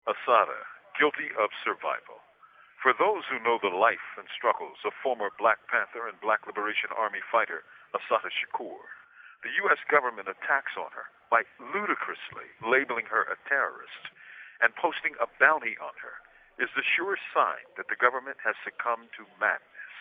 Assata, guilty of survival. For those who know the life and struggles of former Black Panther and Black Liberation Army fighter Assata Shakur, the U.S. government attacks on her by ludicrously labeling her a terrorist and posting a bounty on her is the sure sign that the government has succumbed to madness.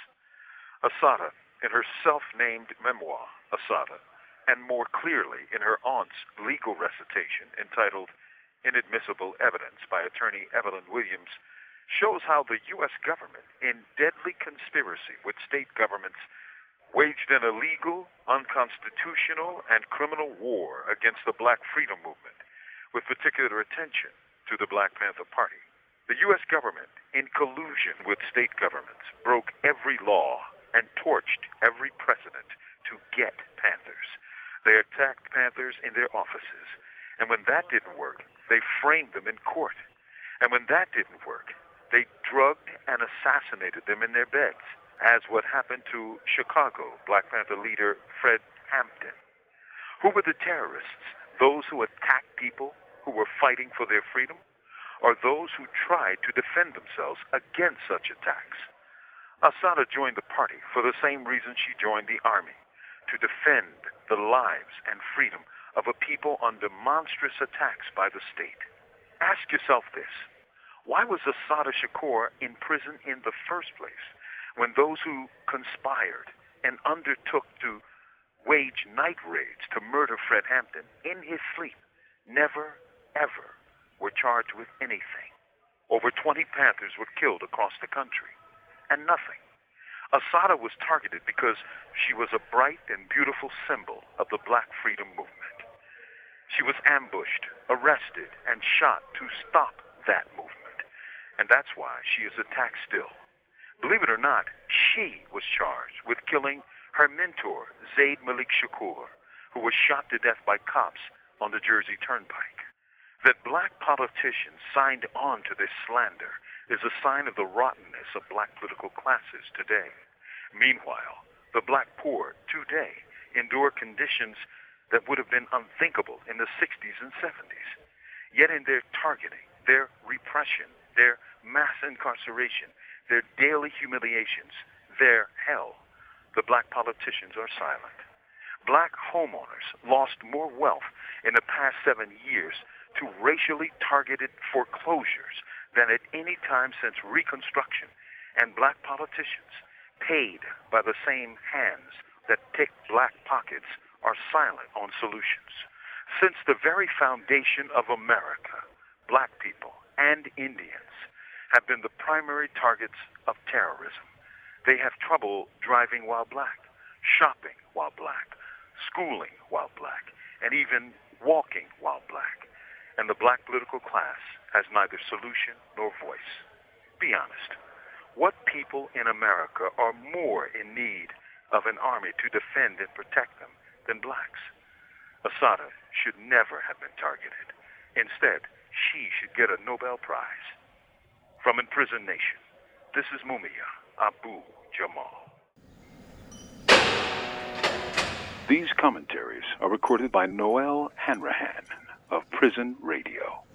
Assata, in her self-named memoir, Assata, and more clearly in her aunt's legal recitation entitled Inadmissible Evidence by attorney Evelyn Williams, shows how the U.S. government, in deadly conspiracy with state governments, waged an illegal, unconstitutional, and criminal war against the Black Freedom Movement, with particular attention to the Black Panther Party. The U.S. government, in collusion with state governments, broke every law and torched every precedent to get Panthers. They attacked Panthers in their offices, and when that didn't work, they framed them in court. And when that didn't work, they drugged and assassinated them in their beds, as what happened to Chicago Black Panther leader Fred Hampton. Who were the terrorists? Those who attacked people who were fighting for their freedom? Or those who tried to defend themselves against such attacks? Assata joined the party for the same reason she joined the army, to defend the lives and freedom of a people under monstrous attacks by the state. Ask yourself this: why was Assata Shakur in prison in the first place when those who conspired and undertook to wage night raids to murder Fred Hampton in his sleep never, ever were charged with anything? Over 20 Panthers were killed across the country, and nothing. Assata was targeted because she was a bright and beautiful symbol of the Black Freedom Movement. She was ambushed, arrested, and shot to stop that movement, and that's why she is attacked still. Believe it or not, she was charged with killing her mentor, Zaid Malik Shakur, who was shot to death by cops on the Jersey Turnpike. That black politicians signed on to this slander is a sign of the rottenness of black political classes today. Meanwhile, the black poor today endure conditions that would have been unthinkable in the 60s and 70s. Yet in their targeting, their repression, their mass incarceration, their daily humiliations, their hell, the black politicians are silent. Black homeowners lost more wealth in the past 7 years to racially targeted foreclosures than at any time since Reconstruction, and black politicians, paid by the same hands that pick black pockets, are silent on solutions. Since the very foundation of America, black people and Indians have been the primary targets of terrorism. They have trouble driving while black, shopping while black, schooling while black, and even walking while black. And the black political class has neither solution nor voice. Be honest. What people in America are more in need of an army to defend and protect them than blacks? Assata should never have been targeted. Instead, she should get a Nobel Prize. From Imprisoned Nation, this is Mumia Abu Jamal. These commentaries are recorded by Noel Hanrahan of Prison Radio.